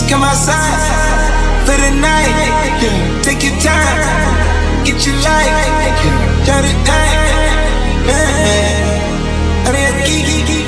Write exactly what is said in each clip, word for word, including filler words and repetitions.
come outside for the night. Take your time, get your life, try to die. Man, I mean, geeky.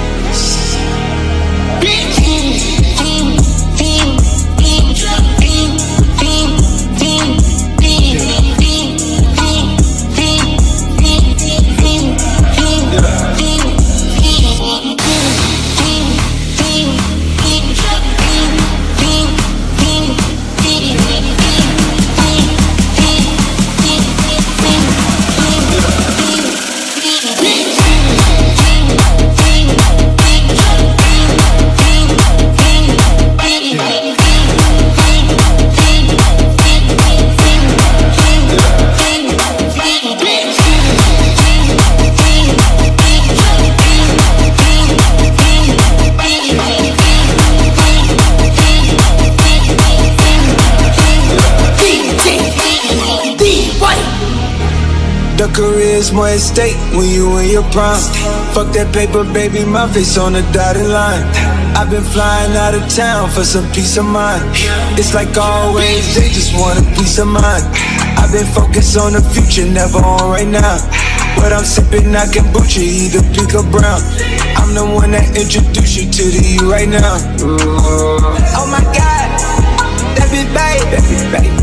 The career's more at stake when you in your prime. Fuck that paper, baby, my face on the dotted line. I've been flying out of town for some peace of mind. It's like always, they just want a peace of mind. I've been focused on the future, never on right now. But I'm sipping, I kombucha, either pink or brown. I'm the one that introduced you to the you right now. Oh my God, that be babe, that be babe.